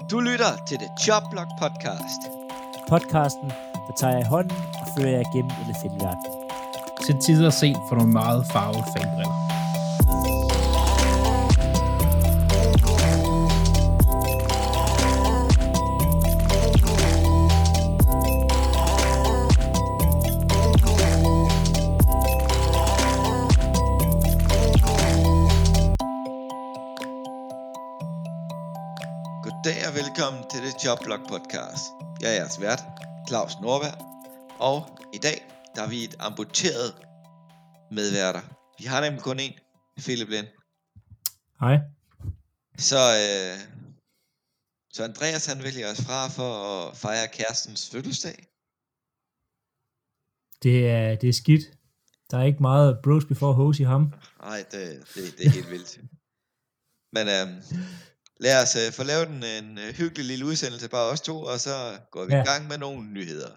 Du lytter til The Chop Block Podcast. Podcasten, der tager jeg i hånden og fører jer gennem elefantverden. Til tider set for nogle meget farvede fanbriller. Goddag og velkommen til The Chop Block Podcast. Jeg er jeres vært, Claus Nordberg, og i dag der er vi et amputeret medværter. Vi har nemlig kun én, Philip Lind. Hej. Så Andreas han vælger os fra for at fejre kærestens fødselsdag. Det er skidt. Der er ikke meget bros before hoes i ham. Nej, det er helt vildt. Men lad os få lavet en hyggelig lille udsendelse, bare os to, og så går vi i gang med nogle nyheder.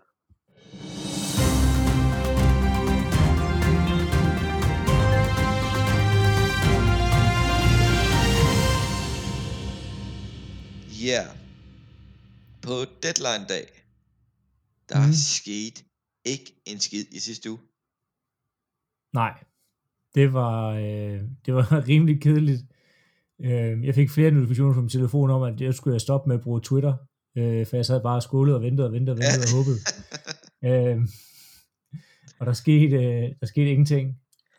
Ja, på deadline-dag, der skete ikke en skid i sidste uge. Nej, det var rimelig kedeligt. Jeg fik flere notifikationer fra min telefon om, at jeg skulle stoppe med at bruge Twitter, for jeg sad bare og skålede og ventede og håbede. Og der skete ingenting.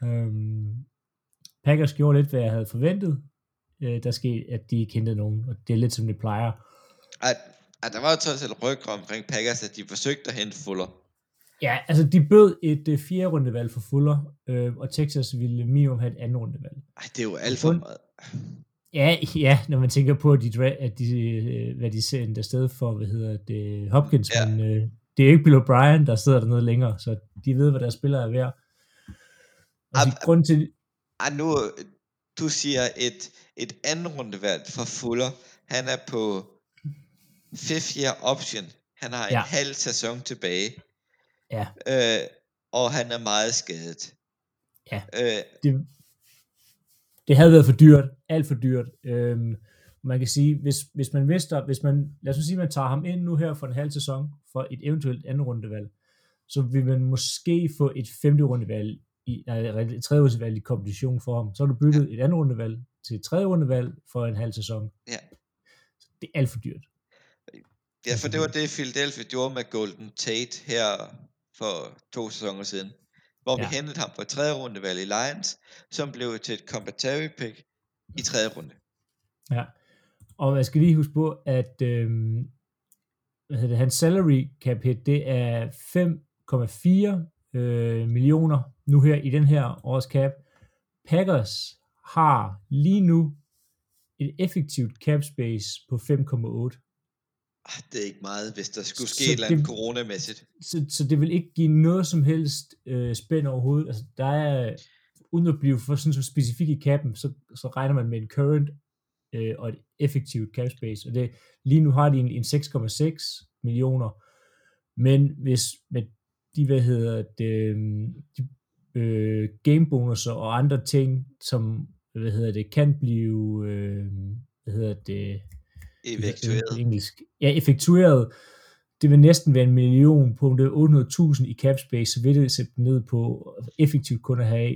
Packers gjorde lidt, hvad jeg havde forventet. Der skete, at de ikke hentede nogen, og det er lidt som det plejer. Der var jo trods alt rygter omkring Packers, at de forsøgte at hente Fuller. Ja, altså de bød et 4. rundevalg for Fuller, og Texas ville minimum have et 2. rundevalg. Det er jo alt for meget. Ja, når man tænker på, at hvad de sendte afsted for, Hopkins, men det er ikke Bill O'Brien, der sidder dernede længere, så de ved, hvad deres spillere er værd. Grund til... Nu, du siger et 2. rundevalg for Fuller. Han er på 5th year option. Han har en halv sæson tilbage. Ja. Og han er meget skadet. Ja. Det havde været for dyrt, alt for dyrt. Man kan sige, hvis man lad os sige, man tager ham ind nu her for en halv sæson, for et eventuelt 2. rundevalg, så vil man måske få et 5. rundevalg, et 3. rundevalg i kompetition for ham. Så har du byttet et 2. rundevalg til et 3. rundevalg for en halv sæson. Ja. Det er alt for dyrt. Ja, for det var det, Philadelphia gjorde med Golden Tate her for 2 sæsoner siden. Hvor vi hentede ham på 3. rundevalg i Lions, som blev til et compensatory pick i 3. runde. Ja, og jeg skal lige huske på, at hans salary cap hit, det er 5,4 millioner nu her i den her års cap. Packers har lige nu et effektivt cap space på 5,8. Det er ikke meget, hvis der skulle ske et eller andet coronamæssigt. Så det vil ikke give noget som helst spænd overhovedet. Altså, der er, uden at blive for sådan så specifik i capen, så regner man med en current og et effektivt cap space. Og lige nu har de en 6,6 millioner. Men hvis med de, game bonusser og andre ting, som, kan blive, effektueret. Engelsk. Ja, effektueret. Det vil næsten være 1 million på 800.000 i cap space, så vil det sætte ned på effektivt kun at have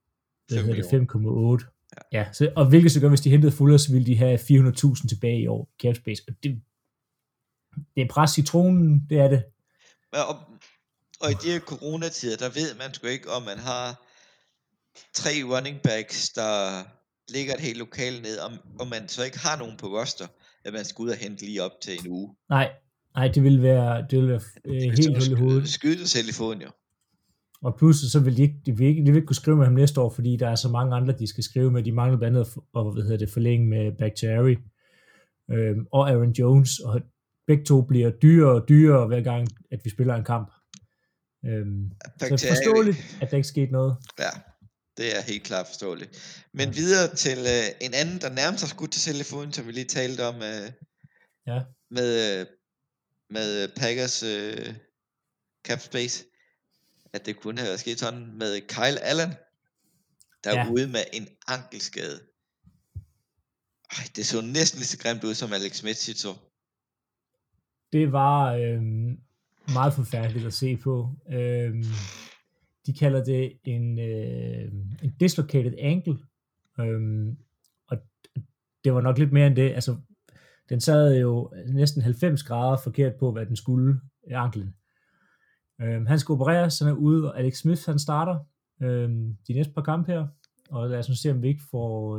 5,8. Ja, så, og hvilket så gør, hvis de hentede Fuller, så ville de have 400.000 tilbage i år cap space. Og det er pres citronen, det er det. Og i de her coronatider, der ved man sgu ikke, om man har 3 running backs, der ligger et helt lokale ned, om man så ikke har nogen på roster, at man skal ud og hente lige op til en uge. Nej, det vil være helt hul i hovedet. Skyde sig selv i foden, jo. Og pludselig så vil de vil ikke kunne skrive med ham næste år, fordi der er så mange andre, de skal skrive med. De mangler blandt andet at forlænge med Bakhtiari og Aaron Jones, og begge to bliver dyrere og dyrere hver gang, at vi spiller en kamp. Så det er forståeligt, at der ikke skete noget. Ja, det er helt klart forståeligt. Men videre til en anden, der nærmest har skudt til telefonen, som vi lige talte om, med Packers cap space, at det kunne have sket sådan med Kyle Allen, der er ude med en ankelskade. Det så næsten lige så grimt ud, som Alex Smith så. Det var meget forfærdeligt at se på. De kalder det en dislocated ankle, og det var nok lidt mere end det. Altså, den sad jo næsten 90 grader forkert på, hvad den skulle i anklen. Han skal opereres, han er ude, og Alex Smith, han starter de næste par kampe her, og lad os nu se, om vi ikke får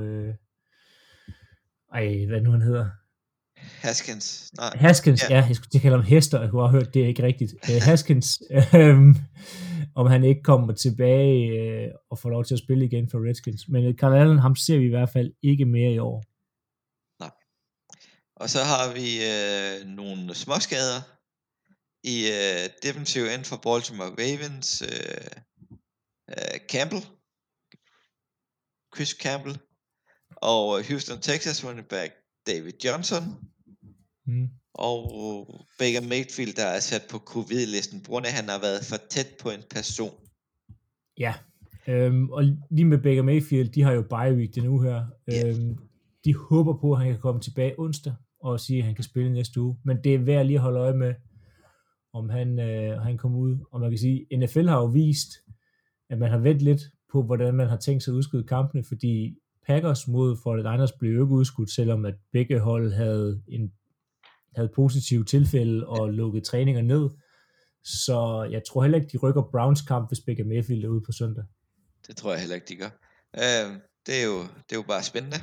hvad nu han hedder? Haskins. Nej. Haskins, ja, jeg skulle til at kalde ham Hester, jeg kunne have hørt, det er ikke rigtigt. Haskins, om han ikke kommer tilbage og får lov til at spille igen for Redskins. Men Carl Allen, ham ser vi i hvert fald ikke mere i år. Nej. Og så har vi nogle småskader i defensive end for Baltimore Ravens. Campbell. Chris Campbell. Og Houston Texas running back David Johnson. Og Baker Mayfield, der er sat på covid-listen, på grund af, at han har været for tæt på en person. Ja, og lige med Baker Mayfield, de har jo bye week den uge her. De håber på, at han kan komme tilbage onsdag, og sige, at han kan spille næste uge. Men det er værd lige at holde øje med, om han kommer ud. Og man kan sige, NFL har jo vist, at man har ventet lidt på, hvordan man har tænkt sig at udskyde kampene, fordi Packers mod 49ers blev jo ikke udskudt, selvom at begge hold havde positive tilfælde og lukket træninger ned. Så jeg tror heller ikke, de rykker Browns kamp, hvis Baker Mayfield er ude på søndag. Det tror jeg heller ikke, de gør. Det er jo bare spændende.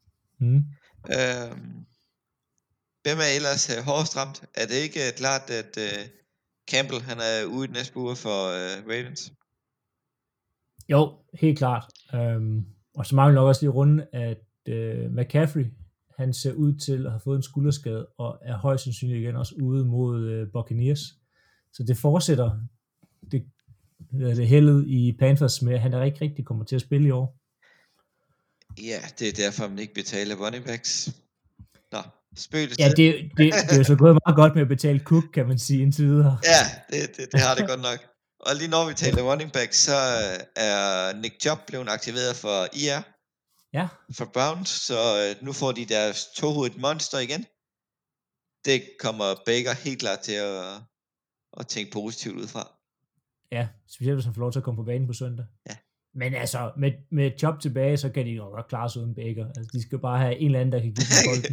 Hvem er ellers hårdest ramt? Er det ikke klart, at Campbell han er ude i den næste uge for Ravens? Jo, helt klart. Og så mangler nok også lige runde, at McCaffrey, han ser ud til at have fået en skulderskade, og er højst sandsynligt igen også ude mod Buccaneers. Så det fortsætter det heldet i Panthers med, at han er ikke rigtig kommer til at spille i år. Ja, det er derfor, man ikke betaler running backs. Nå, spøgelses. Ja, det er så gået meget godt med at betale Cook, kan man sige, indtil videre. Ja, det har det godt nok. Og lige når vi taler running back, så er Nick Chubb blevet aktiveret for IR. Ja. For Browns, så nu får de deres tohovedet monster igen. Det kommer Baker helt klart til at tænke positivt ud fra. Ja, specielt hvis han får lov til at komme på banen på søndag. Ja. Men altså, med Chubb tilbage, så kan de jo godt klare sig uden Baker. Altså, de skal bare have en eller anden, der kan give dem bolden.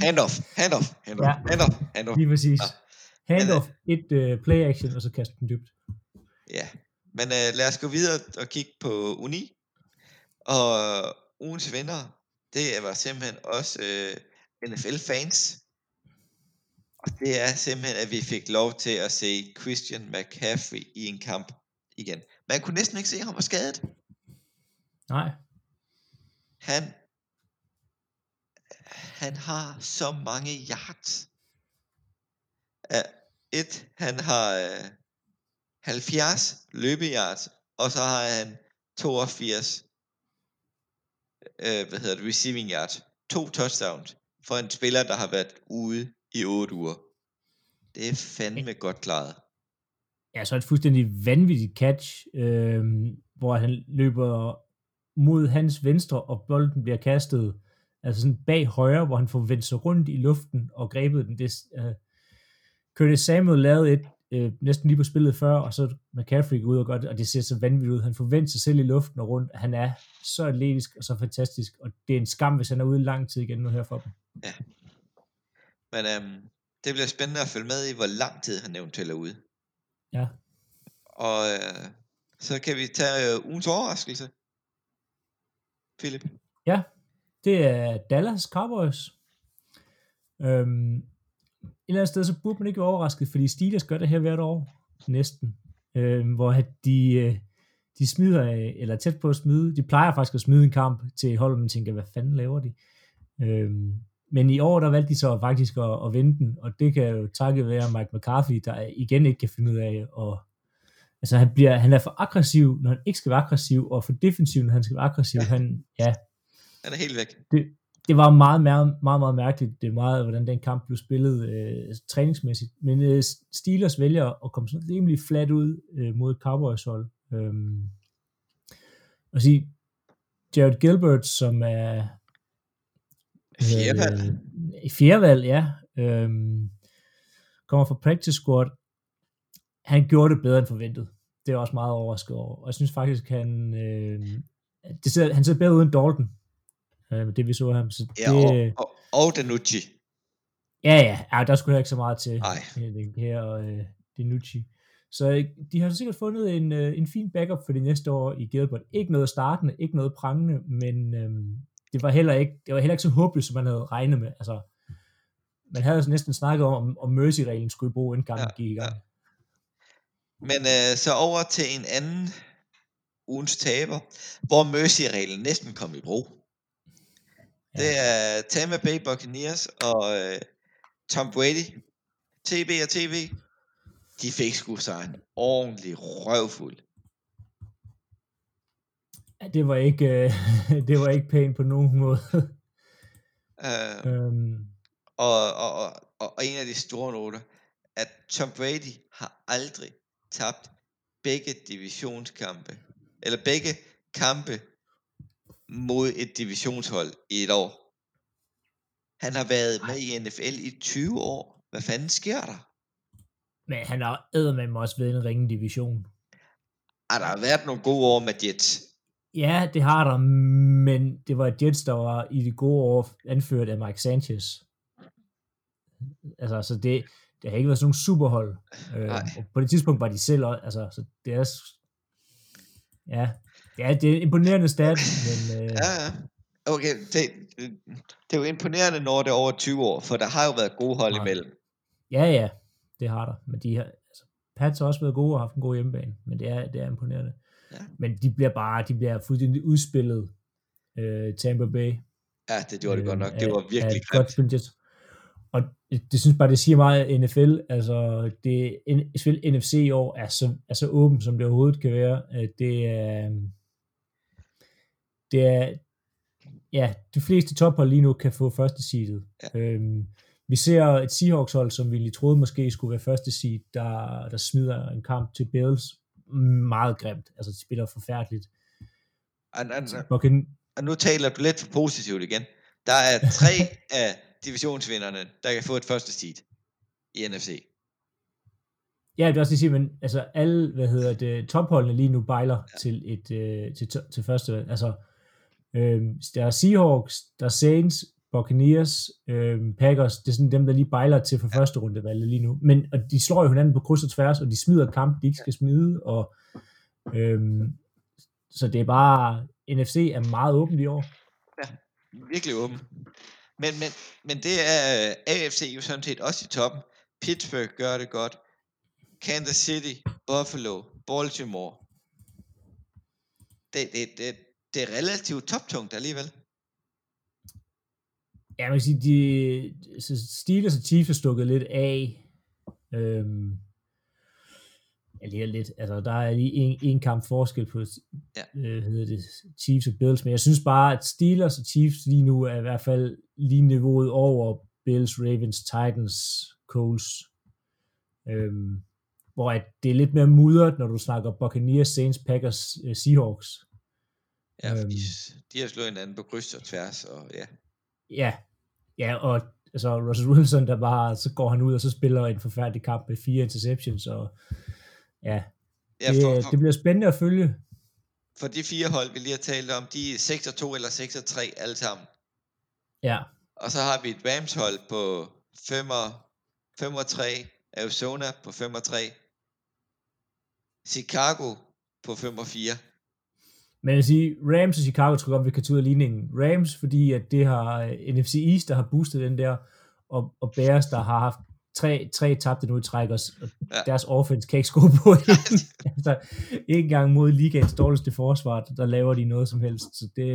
Handoff. Lige præcis. Ja. Handoff, play action, og så kaste den dybt. Ja, men lad os gå videre og kigge på Uni. Og ugens vinder, det var simpelthen også NFL-fans. Og det er simpelthen, at vi fik lov til at se Christian McCaffrey i en kamp igen. Man kunne næsten ikke se ham var skadet. Nej. Han har så mange yards. Han har 70 løbeyards, og så har han 82 receiving yards. 2 touchdowns for en spiller, der har været ude i 8 uger. Det er fandme godt klaret. Ja, så et fuldstændig vanvittigt catch, hvor han løber mod hans venstre, og bolden bliver kastet altså sådan bag højre, hvor han får vendt sig rundt i luften og grebet den. Curtis Samuel lavede et næsten lige på spillet før, og så McCaffrey går ud og gør det, og det ser så vanvittigt ud. Han forventer sig selv i luften og rundt. Han er så atletisk og så fantastisk, og det er en skam, hvis han er ude i lang tid igen nu her for dem. Ja. Men det bliver spændende at følge med i, hvor lang tid han eventuelt er ude. Ja. Og så kan vi tage ugens overraskelse. Philip. Ja, det er Dallas Cowboys. Et eller andet sted, så burde man ikke være overrasket, fordi Steelers gør det her hvert år, næsten. Hvor de smider, eller tæt på at smide, de plejer faktisk at smide en kamp til holdet, man tænker, hvad fanden laver de? Men i år, der valgte de så faktisk at vinde den, og det kan jo takket være Mike McCarthy, der igen ikke kan finde ud af, og altså han er for aggressiv, når han ikke skal være aggressiv, og for defensiv, når han skal være aggressiv. Han er helt væk. Det var meget, meget, meget, meget mærkeligt, det er meget, hvordan den kamp blev spillet træningsmæssigt. Men Steelers vælger at komme sådan rimelig flat ud mod Cowboys hold. Og sige, Jared Gilbert, som er fjerdevalg, ja. kommer fra practice squad. Han gjorde det bedre end forventet. Det er også meget overrasket over. Og jeg synes faktisk, han ser bedre ud end Dalton. Det vi så ham. Så Ja, det, og Danucci. Ja, der skulle jeg ikke så meget til. Nej. Her og Danucci. Så de har sikkert fundet en fin backup for det næste år i Gilbert. Ikke noget startende, ikke noget prangende, men det var heller ikke så håbløst, som man havde regnet med. Altså, man havde næsten snakket om Mercy-reglen skulle i brug, inden kampen gik i gang. Ja. Men så over til en anden ugens taber, hvor Mercy-reglen næsten kom i brug. Ja. Det er Tampa Bay Buccaneers og Tom Brady. TB og TV. De fik sgu sig en ordentlig røvfuld. Ja, det var ikke pænt på nogen måde. Og en af de store noter, at Tom Brady har aldrig tabt begge divisionskampe, eller begge kampe mod et divisionshold i et år. Han har været med i NFL i 20 år. Hvad fanden sker der? Men han har eddermame også været en ringe division. Der har været nogle gode år med Jets. Ja, det har der, men det var Jets, der var i de gode år anført af Mike Sanchez. Altså, så det har ikke været sådan nogle superhold. Og på det tidspunkt var de selv også, altså, så det er, det er imponerende stat, men... Ja. Okay, det er jo imponerende, når det er over 20 år, for der har jo været gode hold imellem. Ja, det har der, men de har, altså, Pats har også været gode og haft en god hjemmebane, men det er imponerende. Ja. Men de bliver fuldstændig udspillet, Tampa Bay. Ja, det gjorde det godt nok. Det var virkelig grimt. Og det synes bare, det siger meget af NFL. Altså, NFC i år er så åbent, som det overhovedet kan være. De fleste tophold lige nu kan få første seedet. Ja. Vi ser et Seahawks-hold, som vi lige troede måske skulle være første seed, der smider en kamp til Bills. Meget grimt. Altså, de spiller forfærdeligt. Og nu taler du lidt for positivt igen. Der er 3 af divisionsvinderne, der kan få et første seed i NFC. Ja, det er også det, siger, men altså alle, topholdene lige nu bejler til første valg. Altså, der er Seahawks, der er Saints, Buccaneers, Packers, det er sådan dem, der lige bejler til for første rundevalget lige nu. Men og de slår jo hinanden på kryds og tværs, og de smider kamp, de ikke skal smide, og så det er bare, NFC er meget åbent i år. Ja, virkelig åbent. Men det er AFC jo sådan set også i toppen. Pittsburgh gør det godt. Kansas City, Buffalo, Baltimore. Det er relativt toptungt alligevel. Ja, man kan sige, Steelers og Chiefs er stukket lidt af. Lidt. Altså, der er lige en kamp forskel på Chiefs og Bills, men jeg synes bare, at Steelers og Chiefs lige nu er i hvert fald lige niveauet over Bills, Ravens, Titans, Colts. Hvor at det er lidt mere mudret, når du snakker Buccaneers, Saints, Packers, Seahawks. Ja, de har slået hinanden på kryds og tværs, og Ja, og altså Russell Wilson, der bare, så går han ud, og så spiller en forfærdelig kamp med 4 interceptions, og det bliver spændende at følge. For de 4 hold, vi lige har talt om, de er 6-2 eller 6-3 alle sammen. Ja. Og så har vi et Rams hold på 5-3, Arizona på 5-3, Chicago på 5-4. Men jeg vil sige, Rams og Chicago tror jeg godt, vi kan tage ud af ligningen. Rams, fordi at det har NFC East, der har boostet den der, og Bears, der har haft tre tabte nu i træk, og deres offense kan ikke score på altså, ikke engang mod ligaens dårligste forsvar, der laver de noget som helst, så det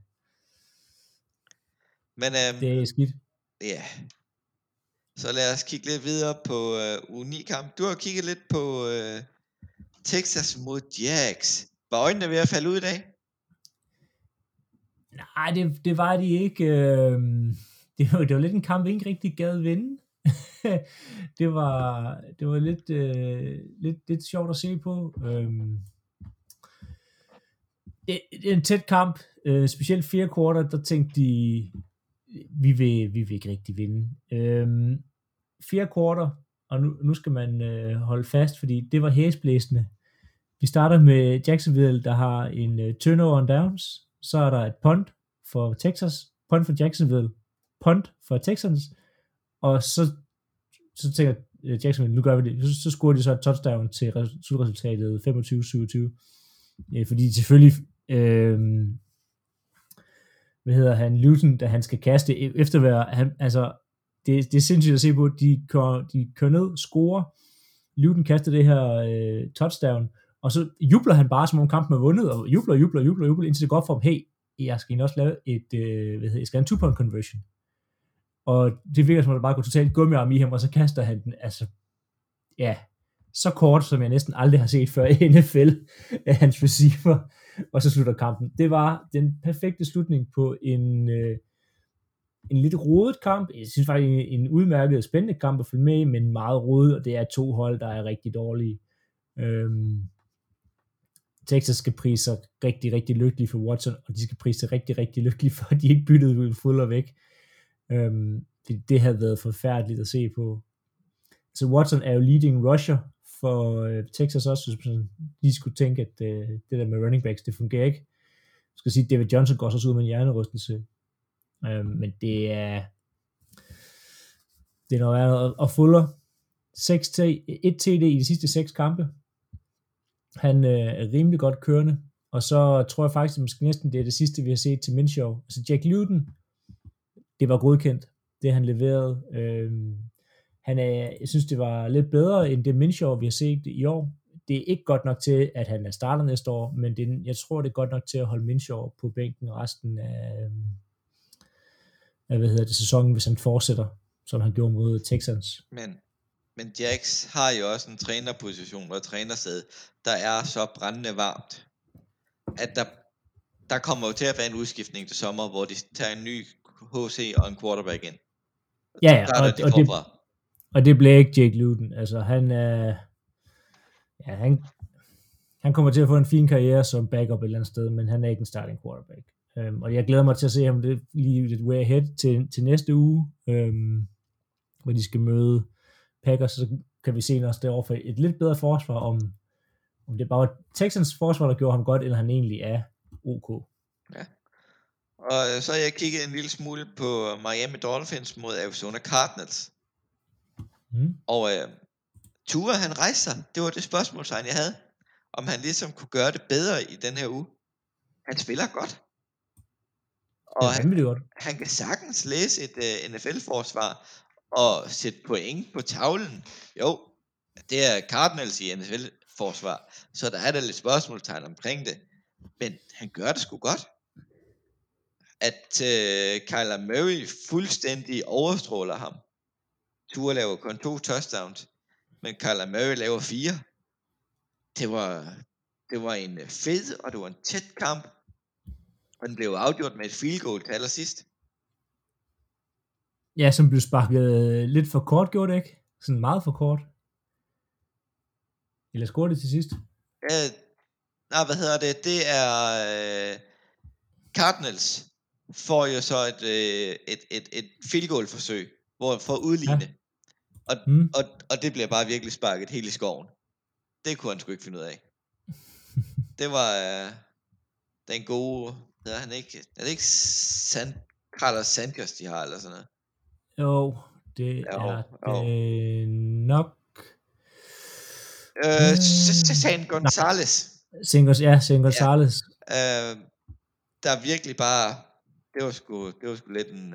er skidt. Ja. Så lad os kigge lidt videre på U9-kamp. Du har kigget lidt på Texas mod Jags. Var øjnene ved at falde ud i dag? Nej, det var de ikke. Det var lidt en kamp, vi ikke rigtig gad vinde. det var lidt sjovt at se på. Det er en tæt kamp. Specielt 4 kvarter, der tænkte de, vi vil ikke rigtig vinde. 4 kvarter, og nu skal man holde fast, fordi det var hæsblæsende. Vi starter med Jacksonville, der har en turnover on downs, så er der et punt for Texas, punt for Jacksonville, punt for Texans, og så tænker Jacksonville, nu gør vi det, så scorer de så et touchdown til slutresultatet 25-27, fordi selvfølgelig Luton, da han skal kaste eftervær, det er sindssygt at se på, de kører ned, scorer, Luton kaster det her touchdown, og så jubler han bare, som om kampen er vundet, og jubler, indtil det går op for ham, hey, jeg skal også lave jeg skal have en 2-point conversion. Og det virker som om, der bare går totalt gummiarm i ham, og så kaster han den, så kort, som jeg næsten aldrig har set før i NFL af hans receiver, og så slutter kampen. Det var den perfekte slutning på en lidt rodet kamp. Jeg synes faktisk, en udmærket spændende kamp at følge med, men meget rodet, og det er 2 hold, der er rigtig dårlige. Texas skal prise sig rigtig, rigtig lykkelig for Watson, og de skal prise sig rigtig, rigtig lykkelig for, at de ikke byttede Will Fuller væk. Det havde været forfærdeligt at se på. Så Watson er jo leading rusher for Texas også, hvis man lige skulle tænke, at det der med running backs, det fungerer ikke. Jeg skal sige, at David Johnson går så ud med en hjernerystelse. Men det er noget andet. Og Fuller 1 TD i de sidste 6 kampe. Han er rimelig godt kørende. Og så tror jeg faktisk, at måske næsten det er det sidste, vi har set til Minshew. Altså Jack Luton, det var godkendt, det han leverede. Jeg synes, det var lidt bedre end det Minshew, vi har set i år. Det er ikke godt nok til, at han er starter næste år, men jeg tror, det er godt nok til at holde Minshew på bænken resten af sæsonen, hvis han fortsætter, som han gjorde mod Texans. Men Jax har jo også en trænerposition og et trænersted, der er så brændende varmt, at der kommer jo til at være en udskiftning til sommer, hvor de tager en ny HC og en quarterback ind. Ja, og det bliver ikke Jake Luton. Altså han kommer til at få en fin karriere som backup et eller andet sted, men han er ikke en starting quarterback. Og jeg glæder mig til at se ham lige lidt way ahead til næste uge, hvor de skal møde Packers, så kan vi se os derovre for et lidt bedre forsvar, om det bare var Texans forsvar, der gjorde ham godt, eller han egentlig er OK. Ja. Og så har jeg kigget en lille smule på Miami Dolphins mod Arizona Cardinals. Og Tua, han rejste sig. Det var det spørgsmålstegn, jeg havde. Om han ligesom kunne gøre det bedre i den her uge. Han spiller godt. Og han kan sagtens læse et NFL-forsvar og sætte point på tavlen. Jo, det er Cardinals i NFL-forsvar, så der er der lidt spørgsmålstegn omkring det. Men han gør det sgu godt. At Kyler Murray fuldstændig overstråler ham. Tua laver kun 2 touchdowns, men Kyler Murray laver 4. Det var en fed, og det var en tæt kamp. Og den blev afgjort med et field goal til allersidst. Ja, som blev sparket lidt for kort, gjorde det ikke? Sådan meget for kort. Eller scorede det til sidst? Det er Cardinals får jo så et field goal forsøg for at udligne. Ja. Og det bliver bare virkelig sparket helt i skoven. Det kunne han sgu ikke finde ud af. Det var den gode, hedder han ikke? Er det ikke Carlos Sanchez, de har, eller sådan noget? Jo, det er det nok. Saint Gonzalez. Saint Gonzalez. Ja. Der virkelig bare, det var sgu lidt en...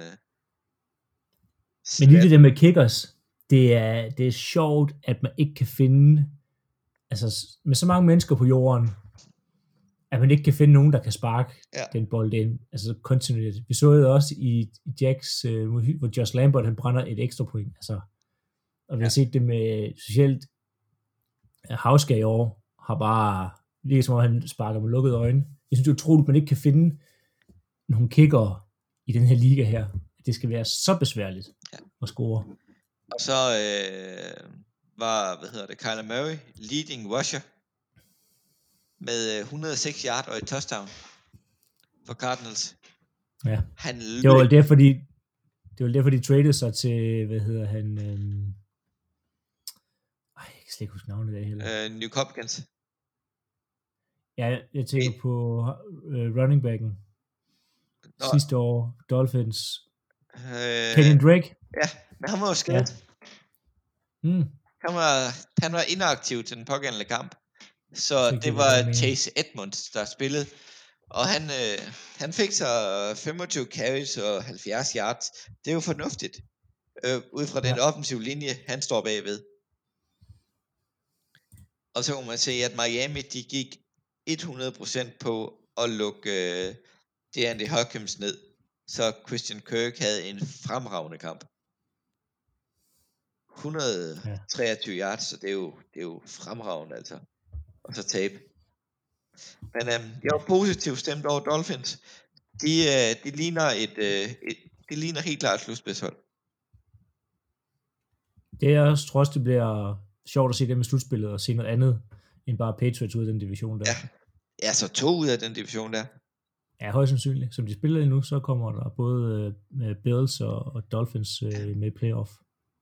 Men lige det der med kickers, det er sjovt, at man ikke kan finde, altså med så mange mennesker på jorden, at man ikke kan finde nogen, der kan sparke den bold ind, altså kontinuerligt. Vi så det også i Jacks, hvor Josh Lambert, han brænder et ekstra point, altså, og vi har set det med, specielt Hauska i år, har bare, lige som om han sparker med lukkede øjne. Jeg synes, det er utroligt, at man ikke kan finde nogle kickere i den her liga her. Det skal være så besværligt at score. Og så var, Kyler Murray leading rusher med 106 yard og et touchdown for Cardinals. Ja. Det var derfor, de traded sig til, kan slet ikke huske navnet af heller. New Hopkins. Ja, jeg tænker på running backen. Sidste år, Dolphins. Kenyon Drake. Ja, men han var jo skadet. Ja. Han var inaktiv til den pågældende kamp. Så det var Chase Edmonds, der spillede. Og han fik så 25 carries og 70 yards. Det er jo fornuftigt. Ud fra den offensive linje, han står bagved. Og så må man se, at Miami, de gik 100% på at lukke DeAndre Hopkins ned. Så Christian Kirk havde en fremragende kamp. 123 yards, så det er jo fremragende altså. Og så tabe. Men jeg var positivt stemt over Dolphins. De ligner helt klart et slutspidshold. Det er også, tror jeg, det bliver sjovt at se dem i slutspillet og se noget andet end bare Patriots ud af den division der. Ja, så 2 ud af den division der. Ja, højst sandsynligt. Som de spiller nu, så kommer der både Bills og Dolphins med i playoff.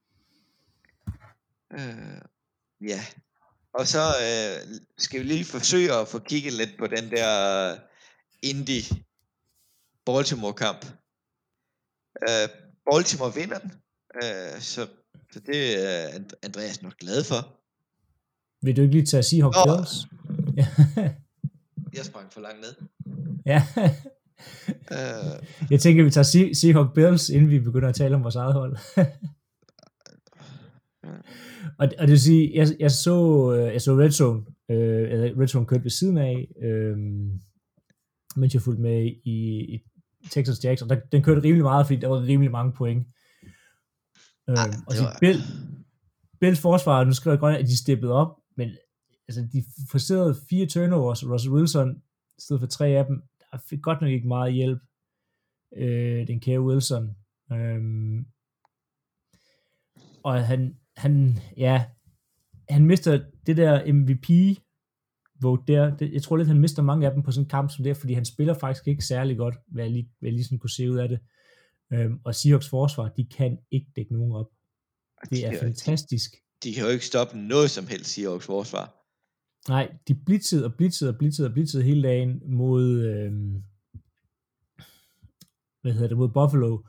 Ja. Og så skal vi lige forsøge at få kigget lidt på den der Indy Baltimore kamp. Baltimore vinder den. Så det er Andreas nok glad for. Vil du ikke lige tage Seahawks Bills? Jeg sprang for langt ned. Ja. Jeg tænker, vi tager Seahawks Bills, inden vi begynder at tale om vores eget hold. Og det vil sige, jeg så Red Zone. Red Zone kørte ved siden af, mens jeg fulgte med i Texas Jags, og den kørte rimelig meget, fordi der var rimelig mange point. Og så Bills forsvar, nu skriver jeg godt, at de steppede op, men altså, de forserede 4 turnovers, Russell Wilson i stedet for 3 af dem. Der fik godt nok ikke meget hjælp, den kære Wilson. Og han mister det der MVP vote der. Jeg tror lidt, han mister mange af dem på sådan en kamp som det, fordi han spiller faktisk ikke særlig godt, hvad jeg lige sådan kunne se ud af det. Og Seahawks forsvar, de kan ikke dække nogen op. Det er fantastisk. De kan jo ikke stoppe noget som helst, Seahawks forsvar. Nej, de blitzede hele dagen mod mod Buffalo.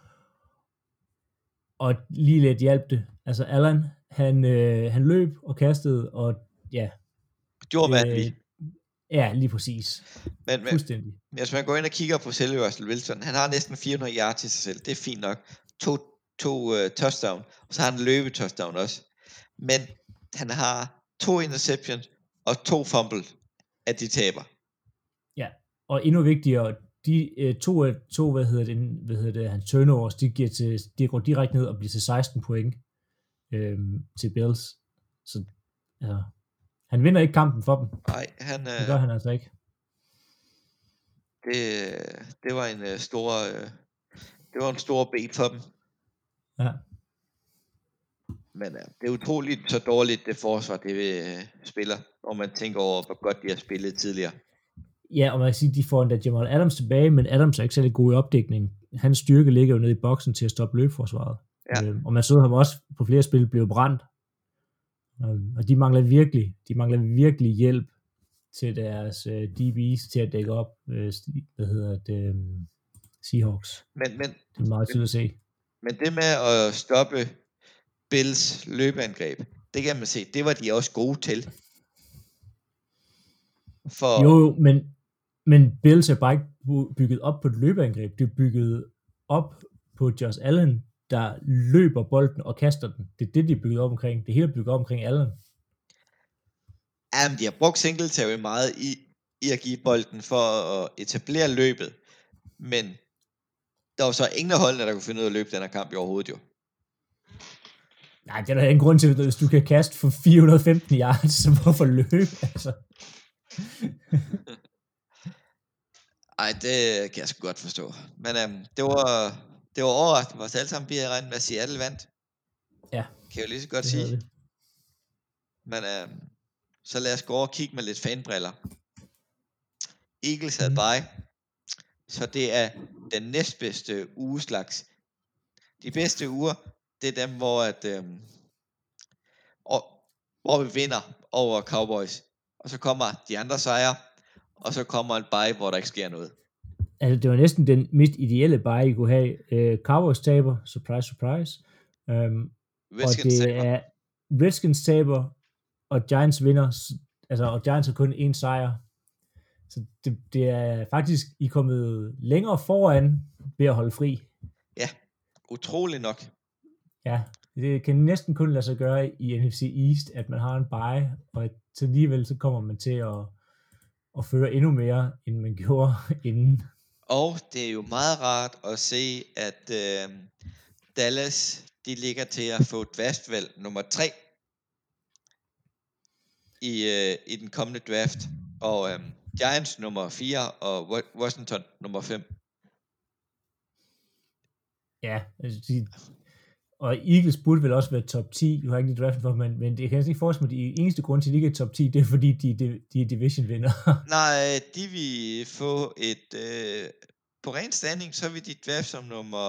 Og lige lidt hjalp det. Altså Allen, han løb og kastede, og ja. Gjorde hvad ja, lige præcis. Fuldstændig. Men hvis man går ind og kigger på selve Russell Wilson, han har næsten 400 yards til sig selv. Det er fint nok. To touchdown, og så har han løbe-touchdown også. Men han har 2 interceptions og 2 fumble, at de taber. Ja, og endnu vigtigere, de to hans turnovers, de går direkte ned og bliver til 16 point til Bills. Så ja, han vinder ikke kampen for dem. Nej, det gør han altså ikke. Det var en stor bet for dem. Ja. Men det er utroligt så dårligt det forsvar, det spiller, når man tænker over, hvor godt de har spillet tidligere. Ja, og man kan sige, at de får endda Jamal Adams tilbage, men Adams er ikke særlig god i opdækning. Hans styrke ligger jo nede i boksen til at stoppe løbeforsvaret. Ja. Og man så ham også på flere spil blive brændt. Og de mangler virkelig hjælp til deres DB's til at dække op, Seahawks. Men det er meget tydeligt at se. Men det med at stoppe Bills løbeangreb, det kan man se, det var de også gode til. Jo, men Bills er bare ikke bygget op på et løbeangreb. Det er bygget op på Josh Allen, der løber bolden og kaster den. Det er det, de er bygget op omkring. Det hele er bygget op omkring Allen. Jamen, de har brugt Singletary meget i at give bolden for at etablere løbet. Men der var så ingen af holdene, der kunne finde ud af at løbe den her kamp i overhovedet jo. Nej, det er der ingen grund til, hvis du kan kaste for 415 yards, så hvorfor løbe, altså? Ej, det kan jeg sgu godt forstå. Men det var overraskende, vores alle sammen, vi havde regnet med at Seattle vandt. Ja. Kan jeg jo lige så godt sige. Det. Men så lad os gå over og kigge med lidt fanbriller. Eagles havde bye. Så det er den næstbedste ugeslags. De bedste uger, det er dem, hvor vi vinder over Cowboys. Og så kommer de andre sejre, og så kommer en bye, hvor der ikke sker noget. Altså, det var næsten den mest ideelle bye, I kunne have. Cowboys taber, surprise, surprise. Og det er Redskins taber, og Giants vinder, altså, og Giants har kun én sejr. Så det er faktisk, I er kommet længere foran ved at holde fri. Ja, utroligt nok. Ja, det kan næsten kun lade sig gøre i NFC East, at man har en bye, og så alligevel så kommer man til at føre endnu mere, end man gjorde inden. Og det er jo meget rart at se, at Dallas, de ligger til at få draftvalg nummer 3 i den kommende draft, og Giants nummer 4 og Washington nummer 5. Ja, altså og Eagles burde vel også være top 10. Du har ikke lige draftet for, men det kan jeg ikke forestille mig, at de eneste grund til, at de ikke er top 10, det er fordi, de er division-vinder. Nej, de vil få et... på ren standing, så vil de draft som nummer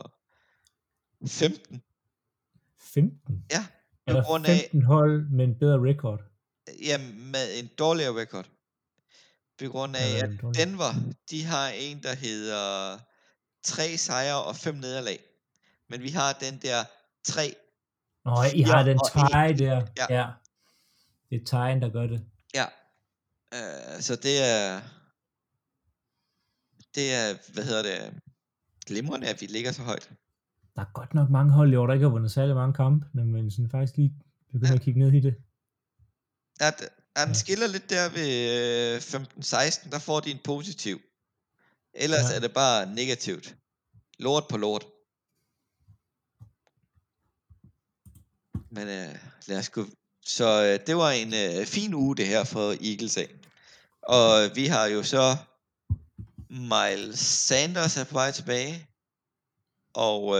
15. 15? Ja. Eller 15 hold med en bedre record? Ja, med en dårligere record. På grund af, at Denver, de har en, der hedder 3 sejre og 5 nederlag. Men vi har den der 3. I har den tie der. Ja. Det er tien, der gør det. Ja. Så det er, glimrende, at vi ligger så højt. Der er godt nok mange hold i år, der ikke har vundet særlig mange kampe, men sådan faktisk lige begynder at kigge ned i det. Den skiller lidt der ved 15-16, der får de en positiv. Ellers er det bare negativt. Lort på lort. Men lad os gå. Så det var en fin uge det her for Eagles af. Og vi har jo så Miles Sanders er på vej tilbage. Og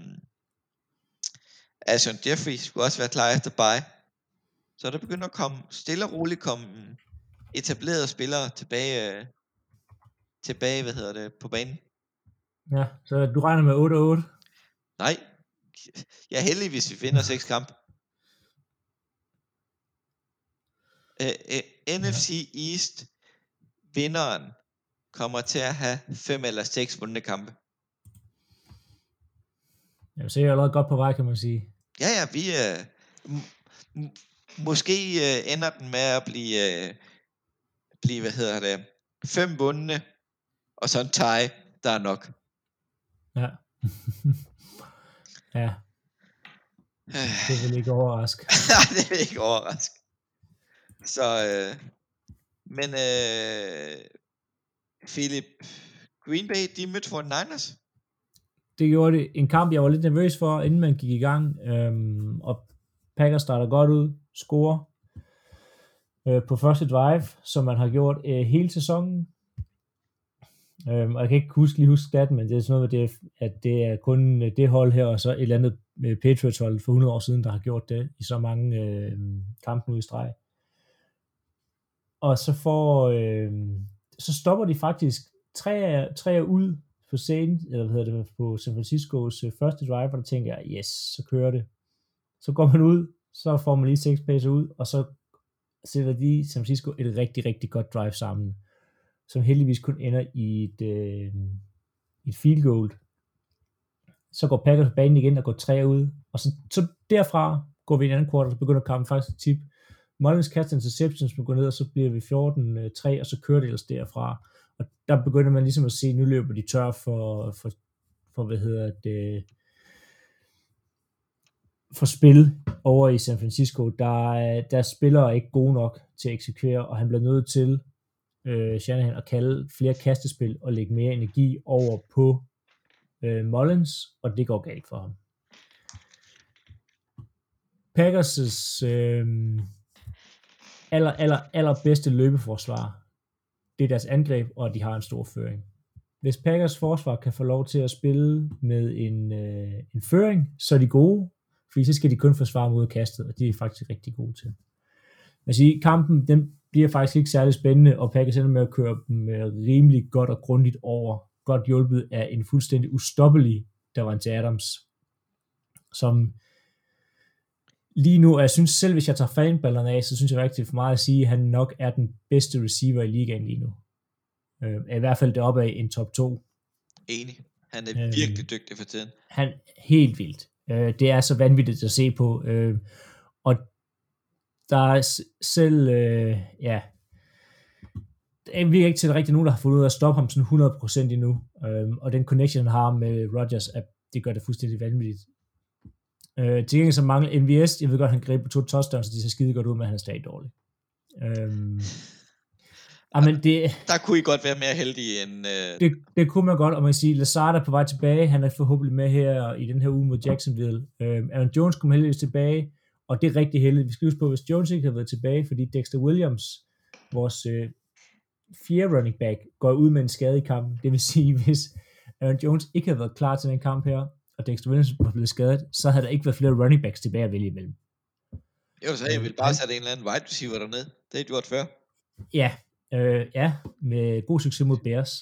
Alshon Jeffrey skulle også være klar efter bye. Så der begynder at komme stille og roligt etablerede spillere tilbage på banen. Ja, så du regner med 8-8? Nej. Jeg er heldig, hvis vi vinder 6 kampe. NFC East vinderen kommer til at have 5 eller 6 vundne kampe. Jeg ser allerede godt på vej, kan man sige. Ja, vi måske ender den med at blive 5 vundne, og så en tie, der er nok. Ja. Ja. Det vil ikke overraske. Det vil ikke overraske. Så, men Philip, Green Bay, de mødte for Niners. Det gjorde det. En kamp, jeg var lidt nervøs for, inden man gik i gang. Og Packers starter godt ud, scorer på første drive, som man har gjort hele sæsonen. Og jeg kan ikke lige huske staten, men det er sådan noget med det, at det er kun det hold her, og så et eller andet Patriots hold for 100 år siden, der har gjort det i så mange kampe nu i streg. Og så så stopper de faktisk tre ud på scenen, eller hvad hedder det, på San Franciscos første drive, og der tænker jeg, yes, så kører det. Så går man ud, så får man lige 6 pacer ud, og så sætter de San Francisco et rigtig, rigtig godt drive sammen, som heldigvis kun ender i et field goal. Så går Packers på banen igen og går 3 ud, og så derfra går vi i en anden quarter, så begynder kampen faktisk at tippe. Mullins kaster interceptions på går ned, og så bliver vi 14-3, og så kører det ellers derfra. Og der begynder man ligesom at se, nu løber de tør for spil over i San Francisco. Der spillere ikke gode nok til at eksekvere, og han bliver nødt til Shanahan at kalde flere kastespil og lægge mere energi over på Mullins, og det går galt for ham. Packers' allerbedste løbeforsvar, det er deres angreb, og de har en stor føring. Hvis Packers forsvar kan få lov til at spille med en føring, så er de gode, fordi så skal de kun forsvare mod kastet, og de er faktisk rigtig gode til. Jeg siger, kampen den bliver faktisk ikke særlig spændende, og Packers ender med at køre dem rimelig godt og grundigt over, godt hjulpet af en fuldstændig ustoppelig Davante Adams, som lige nu, og jeg synes selv, hvis jeg tager fanballerne af, så synes jeg rigtig for mig at sige, at han nok er den bedste receiver i ligaen lige nu. I hvert fald deroppe af en top 2. Enig. Han er virkelig dygtig for tiden. Han helt vildt. Det er så vanvittigt at se på. Og der er selv, det virker ikke til, at rigtig nogen, der har fundet ud af at stoppe ham sådan 100% endnu. Og den connection, han har med Rodgers, det gør det fuldstændig vanvittigt. Til gengæld så mangler MVS, jeg ved godt, han greb på 2 touchdowns, så de ser skide godt ud, men han er stadig dårlig. Men der kunne I godt være mere heldige end... Det kunne man godt, og man kan sige, Lazard er på vej tilbage, han er forhåbentlig med her i den her uge mod Jacksonville. Aaron Jones kommer heldigvis tilbage, og det er rigtig heldigt. Vi skal huske på, hvis Jones ikke havde været tilbage, fordi Dexter Williams, vores 4. running back, går ud med en skade i kampen. Det vil sige, hvis Aaron Jones ikke havde været klar til den kamp her, og Dexter Williams var blevet skadet, så havde der ikke været flere running backs tilbage at vælge imellem. Jo, så jeg ville bare sætte en eller anden wide receiver derned. Det har jeg gjort før. Ja, med god succes mod Bears.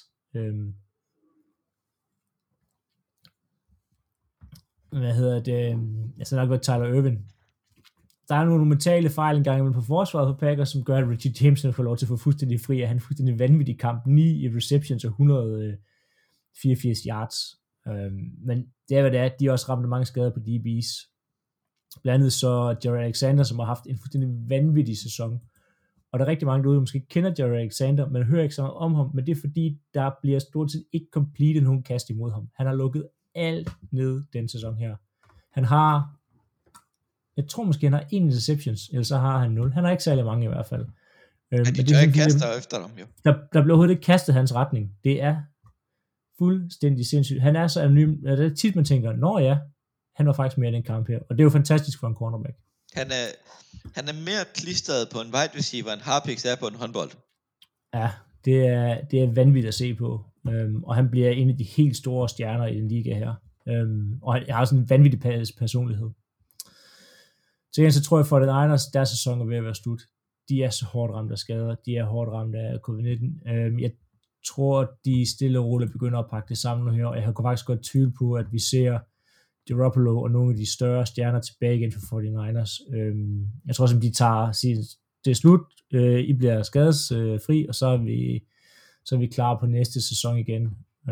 Jeg skal nok være Tyler Irvin. Der er nogle mentale fejl engang på forsvaret for Packers, som gør, at Richie James får lov til at få fuldstændig fri, og han er fuldstændig vanvittig kamp. 9 i receptions og 184 yards. Men det er, hvad det er. De har også ramt mange skader på DB's. Blandt andet så Jared Alexander, som har haft en fuldstændig vanvittig sæson. Og der er rigtig mange derude, der måske ikke kender Jared Alexander, men hører ikke så meget om ham, men det er fordi, der bliver stort set ikke complete nogen kast imod ham. Han har lukket alt ned den sæson her. Han har, jeg tror måske, han har 1 interceptions, eller så har han 0. Han har ikke særlig mange i hvert fald. Men de tør ikke kaster efter dem, jo. Der bliver overhovedet ikke kastet hans retning. Det er fuldstændig sindssygt. Han er så anonym, at det er tit, man tænker, nå ja, han var faktisk mere i den kamp her. Og det er jo fantastisk for en cornerback. Han er mere klistret på en wide receiver, end Harpix er på en håndbold. Ja, det er vanvittigt at se på. Og han bliver en af de helt store stjerner i den liga her. Og han har sådan en vanvittig personlighed. Så igen, så tror jeg for den Niners, deres sæson er ved at være slut. De er så hårdt ramt af skader. De er hårdt ramt af covid-19. Jeg tror, de stille og roligt begynder at pakke det sammen nu her. Og jeg kan faktisk godt tvivle på, at vi ser Garoppolo og nogle af de større stjerner tilbage igen for 49ers. Jeg tror, som de siger, det er slut, I bliver skadesfri, og så er vi klar på næste sæson igen.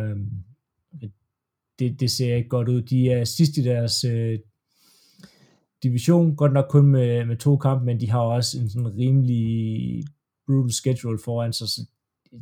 Det ser ikke godt ud. De er sidst i deres division, godt nok kun med 2 kampe, men de har også en sådan rimelig brutal schedule foran sig, så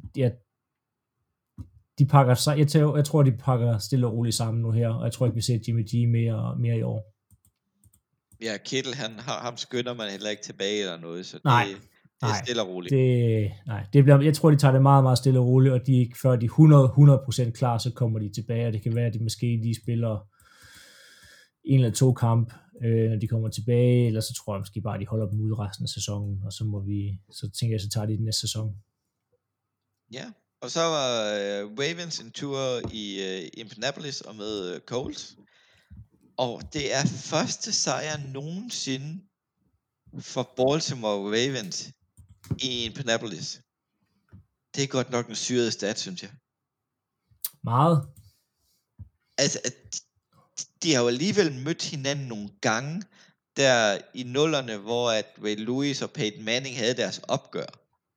de pakker sig, jeg tror, de pakker stille og roligt sammen nu her, og jeg tror ikke, vi ser Jimmy G mere i år. Ja, Kittle, ham skynder man heller ikke tilbage eller noget, så det er stille og roligt. Jeg tror, de tager det meget, meget stille og roligt, og før de 100% klar, så kommer de tilbage, og det kan være, at de måske lige spiller 1 eller 2 kamp, når de kommer tilbage, eller så tror jeg måske bare, at de holder dem ude resten af sæsonen, og så tænker jeg, så tager de den næste sæson. Ja. Og så var Ravens en tur i Indianapolis og med Colts. Og det er første sejr nogensinde for Baltimore Ravens i Indianapolis. Det er godt nok en syret stat, synes jeg. Meget. Altså, de har jo alligevel mødt hinanden nogle gange, der i 00'erne, hvor at Ray Lewis og Peyton Manning havde deres opgør.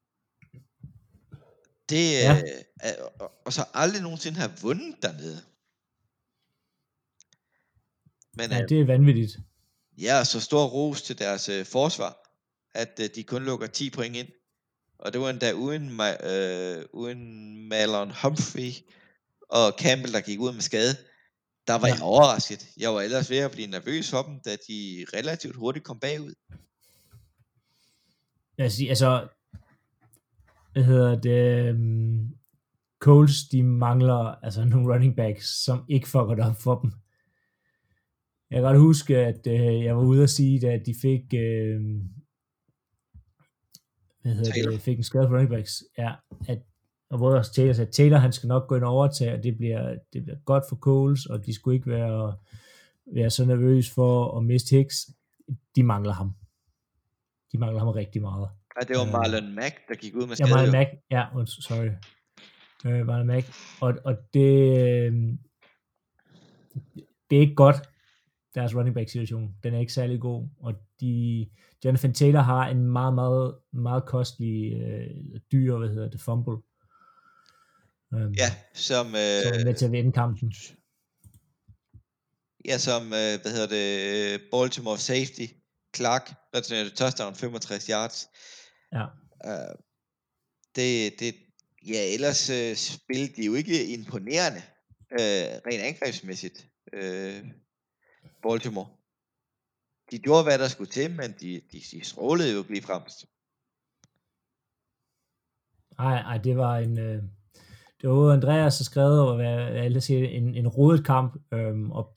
Og så aldrig nogensinde har vundet dernede. Men, det er vanvittigt. Ja, så stor ros til deres forsvar, at de kun lukker 10 point ind. Og det var endda uden Marlon Humphrey og Campbell, der gik ud med skade. Der var jeg overrasket. Jeg var ellers ved at blive nervøs for dem, da de relativt hurtigt kom bagud. Jeg siger, altså Colts, de mangler altså nogle running backs, som ikke fucker det op for dem. Jeg kan godt huske, at jeg var ude at sige, da de fik fik en skade på running backs, og hvor også Taylor sagde, Taylor han skal nok gå ind og overtage, og det bliver godt for Colts, og de skulle ikke være så nervøs for at miste Hicks. De mangler ham. De mangler ham rigtig meget. Ja, det var Marlon Mack, der gik ud med skade. Ja, Marlon Mack. Ja, sorry. Marlon Mack. Og det er ikke godt. deres running back situation. Den er ikke særlig god, og Jonathan Taylor har en meget, meget, meget kostelig dyr, fumble. Ja, som er med til at vinde kampen. Ja, som Baltimore safety Clark, returnerede touchdown 65 yards. Ja. Ellers spillede de jo ikke imponerende rent angrebsmæssigt. Baltimore. De gjorde, hvad der skulle til, men de strålede jo lige fremst. Nej, det var det var Andreas har skrevet over, en rodet kamp, og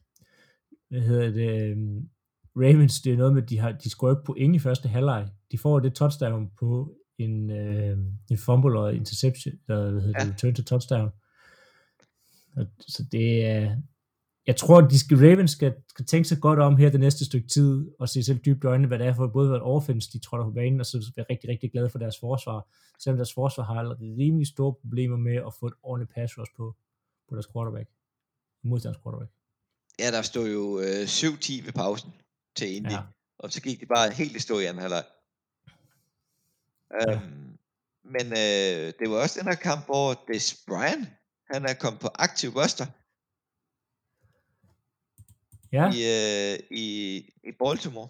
Ravens, det er noget med, de scorer ikke point i første halvleg. De får det touchdown på en fumble og interception, return to touchdown. Så det er, jeg tror, at Ravens skal tænke sig godt om her det næste stykke tid, og se selv dybt i øjnene, hvad det er for både hvad offense, de trådter på banen, og så være rigtig, rigtig glade for deres forsvar. Selvom deres forsvar har rimelig store problemer med at få et ordentligt pass rush på deres quarterback. Modstanders quarterback. Ja, der stod jo 7-10 ved pausen til Indy, og så gik de bare helt i stå i anden halvleg. Men det var også den her kamp, hvor Dez Bryant, han er kommet på aktiv roster i Baltimore.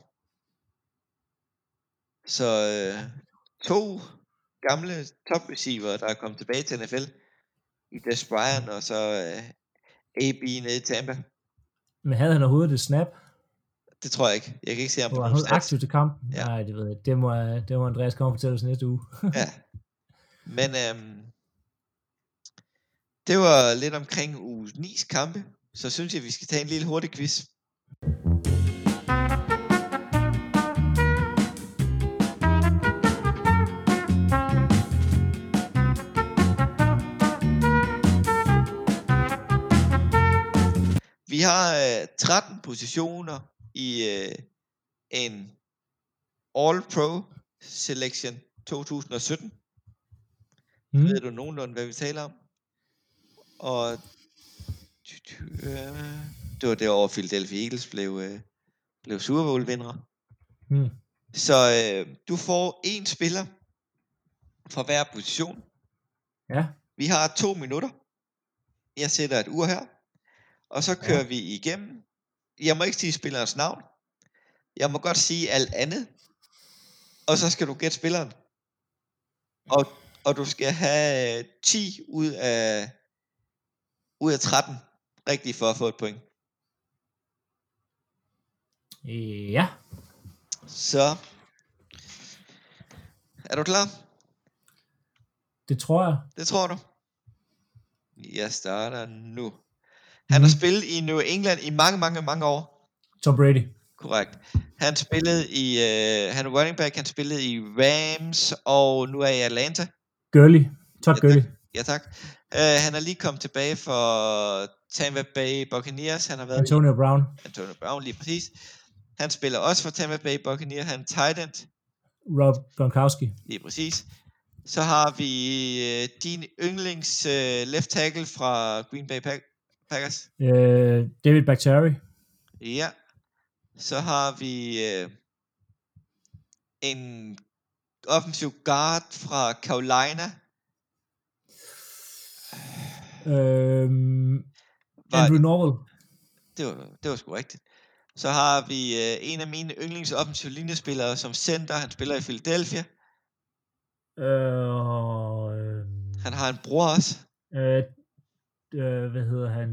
Så 2 gamle top receiver, der er kommet tilbage til NFL, i Dez Bryant og så AB nede i Tampa. Men havde han overhovedet et snap? Det tror jeg ikke. Jeg kan ikke se ham på nogen stats. Aktiv til kampen? Ja. Nej, det ved jeg. Det må Andreas komme og fortælle os næste uge. Ja. Men det var lidt omkring uge 9's kampe, så synes jeg, vi skal tage en lille hurtig quiz. Vi har 13 positioner i en All-Pro Selection 2017. Ved du nogenlunde, hvad vi taler om? Og det var det år, Philadelphia Eagles blev Super Bowl-vindere. Så du får 1 spiller for hver position. Ja. Vi har 2 minutter. Jeg sætter et ur her. Og så kører vi igennem. Jeg må ikke sige spillerens navn. Jeg må godt sige alt andet. Og så skal du gætte spilleren. Og du skal have 10 ud af 13 rigtigt for at få et point. Ja. Så er du klar? Det tror jeg. Det tror du? Jeg starter nu. Han har spillet i New England i mange år. Tom Brady. Korrekt. Han spillede i han er running back, han spillede i Rams og nu er i Atlanta. Gurley. Todd Gurley. Ja tak. Han er lige kommet tilbage for Tampa Bay Buccaneers. Han har været Antonio Brown lige præcis. Han spiller også for Tampa Bay Buccaneers. Han er tight end. Rob Gronkowski. Lige præcis. Så har vi din yndlings left tackle fra Green Bay Packers. David Bakhtiari. Ja. Så har vi en offensive guard fra Carolina. Andrew Norwell. Det var sgu rigtigt. Så har vi en af mine yndlings offensive linjespillere som center. Han spiller i Philadelphia. Han har en bror også. Hvad hedder han?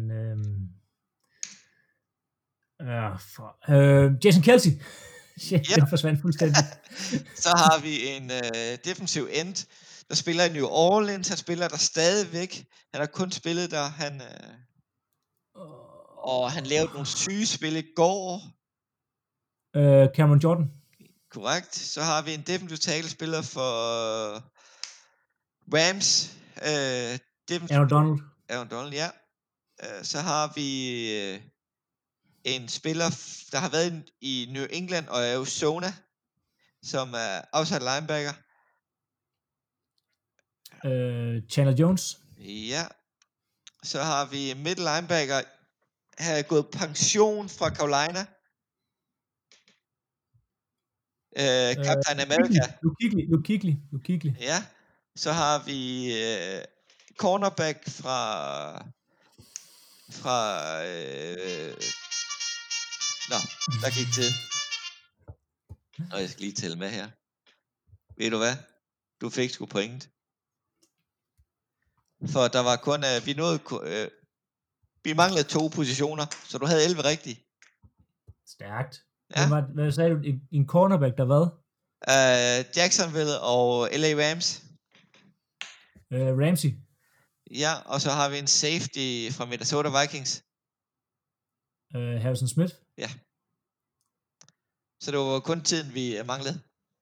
Jason Kelce. Shit, den forsvandt fuldstændig. Så har vi en defensive end, der spiller i New Orleans. Han spiller der stadigvæk. Han har kun spillet der. Og han lavede nogle syge spil i går. Cameron Jordan. Korrekt. Så har vi en defensive tackle spiller for Rams. Aaron Donald, ja. Så har vi en spiller, der har været i New England og Arizona, som er outside linebacker. Chandler Jones. Ja. Så har vi middle linebacker, har gået pension fra Carolina. Captain America. Luke Kuechly. Ja. Så har vi cornerback fra der gik tid. Og jeg skal lige tælle med her. Ved du hvad? Du fik sgu point. For der var kun, vi manglede 2 positioner, så du havde 11 rigtigt. Stærkt. Ja. Hvad sagde du? En cornerback, der hvad? Jacksonville og LA Rams. Ramsey. Ja, og så har vi en safety fra Minnesota Vikings. Harrison Smith. Ja. Så det var kun tiden, vi manglede.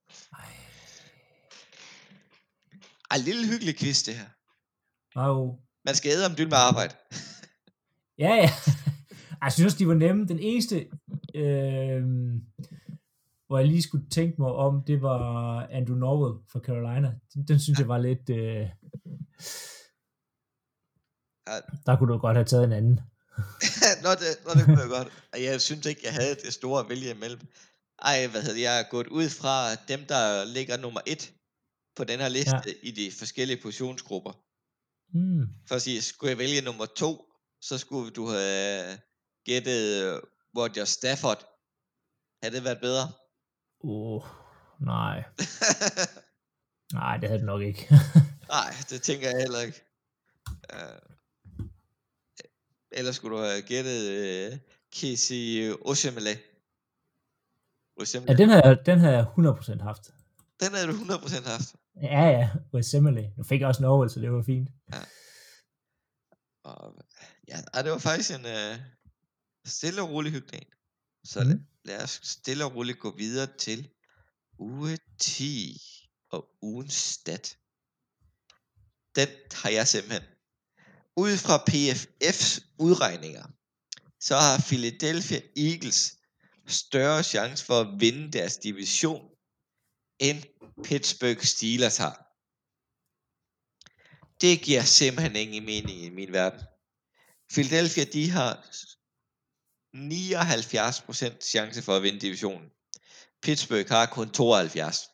Ej, lille hyggelig quiz, det her. Man skal æde om dyl med arbejde. Ja. Jeg synes også, de var nemme. Den eneste, hvor jeg lige skulle tænke mig om, det var Andrew Norwell fra Carolina. Den synes jeg var lidt... Der kunne du godt have taget en anden. det kunne jeg godt. Jeg synes ikke, jeg havde det store at vælge imellem. Jeg er gået ud fra dem, der ligger nummer 1 på den her liste i de forskellige positionsgrupper. For at sige, skulle jeg vælge nummer 2, så skulle du have gættet Roger Stafford. Havde det været bedre? Nej. Nej, det havde det nok ikke. Nej, det tænker jeg heller ikke. Ellers skulle du have gættet Casey Osemele. Ja, den havde jeg 100% haft. Den havde du 100% haft? Ja, Osemele. Nu fik jeg også Norwell, så det var fint. Ja, det var faktisk en stille og rolig hyggelig en. Så lad os stille og roligt gå videre til uge 10 og ugens stat. Den har jeg simpelthen. Ud fra PFF's udregninger, så har Philadelphia Eagles større chance for at vinde deres division, end Pittsburgh Steelers har. Det giver simpelthen ingen mening i min verden. Philadelphia, de har 79% chance for at vinde divisionen. Pittsburgh har kun 72.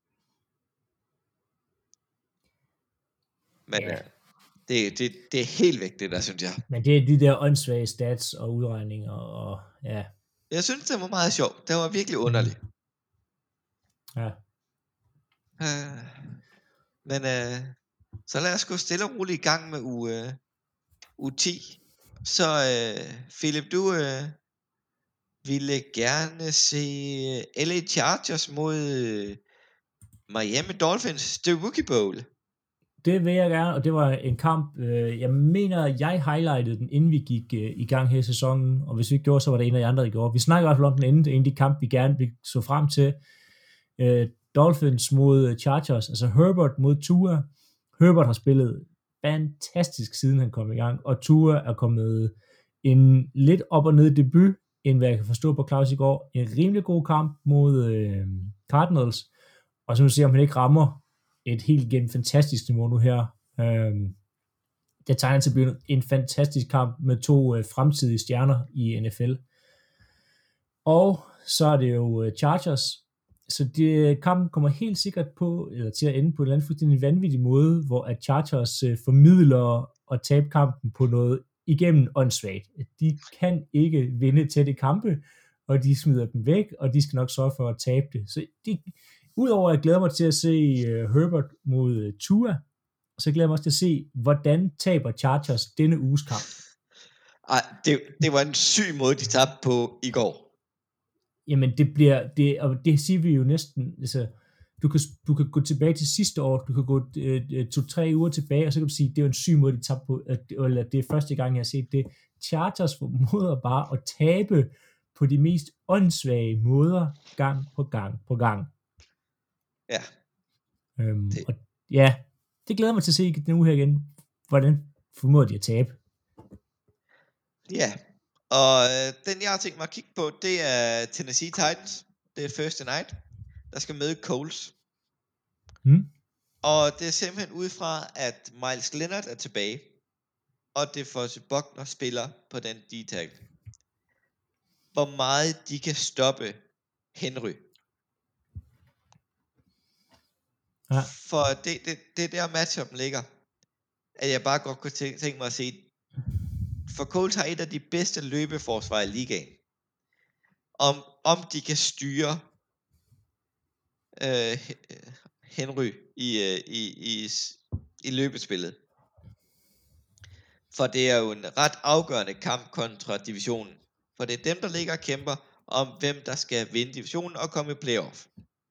Men det er helt væk, det der, synes jeg. Men det er de der åndssvage stats og udregninger, og ja. Jeg synes, det var meget sjovt. Det var virkelig underligt. Ja. Men så lad os gå stille og roligt i gang med uge 10. Så Philip, du ville gerne se LA Chargers mod Miami Dolphins, det Rookie Bowl. Det vil jeg gerne, og det var en kamp, jeg mener, jeg highlightede den, inden vi gik i gang her i sæsonen, og hvis vi ikke gjorde, så var det en af de andre, der gjorde. Vi snakker i hvert fald om den inden, det er en af de kamp, vi gerne så frem til. Dolphins mod Chargers, altså Herbert mod Tua. Herbert har spillet fantastisk, siden han kom i gang, og Tua er kommet en lidt op og ned debut, end hvad jeg kan forstå på Claus i går. En rimelig god kamp mod Cardinals, og så må vi se, om han ikke rammer et helt gennem fantastisk niveau nu her. Det tegner til at blive en fantastisk kamp med 2 fremtidige stjerner i NFL. Og så er det jo Chargers, så kampen kommer helt sikkert til at ende på en eller anden fuldstændig vanvittig måde, hvor at Chargers formidler at tabe kampen på noget igennem åndssvagt. De kan ikke vinde tætte kampe, og de smider dem væk, og de skal nok sørge for at tabe det. Så udover at jeg glæder mig til at se Herbert mod Tua, så glæder jeg mig også til at se, hvordan taber Chargers denne uges kamp. Det var en syg måde, de tabte på i går. Jamen og det siger vi jo næsten, altså, du kan gå tilbage til sidste år, du kan gå 2-3 uger tilbage, og så kan du sige, det er en syg måde, de tabte på, eller det er første gang, jeg har set det. Chargers formoder bare at tabe på de mest åndssvage måder, gang på gang. Ja. Og ja, det glæder mig til at se den uge her igen. Hvordan formoder de at tabe? Ja, og den jeg har tænkt mig at kigge på, det er Tennessee Titans. Det er Thursday night, der skal møde Colts. Og det er simpelthen ud fra, at Miles Leonard er tilbage, og det for Buckner spiller på den D-tackle. Hvor meget de kan stoppe Henry. Ja. For det der matchup ligger, at jeg bare godt kunne tænke mig at se, for Colts har et af de bedste løbeforsvar i ligaen. Om de kan styre Henry i løbespillet. For det er jo en ret afgørende kamp kontra divisionen. For det er dem, der ligger og kæmper om, hvem der skal vinde divisionen og komme i playoff.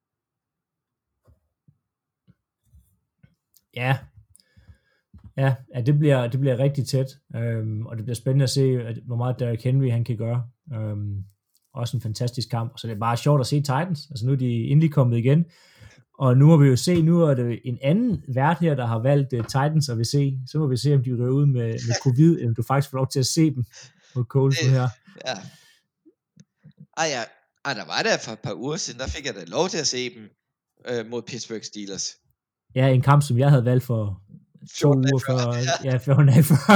Ja, det bliver rigtig tæt, og det bliver spændende at se, hvor meget Derrick Henry han kan gøre. Også en fantastisk kamp, så det er bare sjovt at se Titans. Altså nu er de endelig kommet igen, og nu må vi jo se, nu er det en anden vært her, der har valgt Titans og vil se, så må vi se, om de rører ud med covid, eller du faktisk får lov til at se dem mod Colts nu her. Ja. Der var der for et par uger siden, der fik jeg da lov til at se dem mod Pittsburgh Steelers. Ja, en kamp, som jeg havde valgt for 2 uger før. Ja, 14 dage før.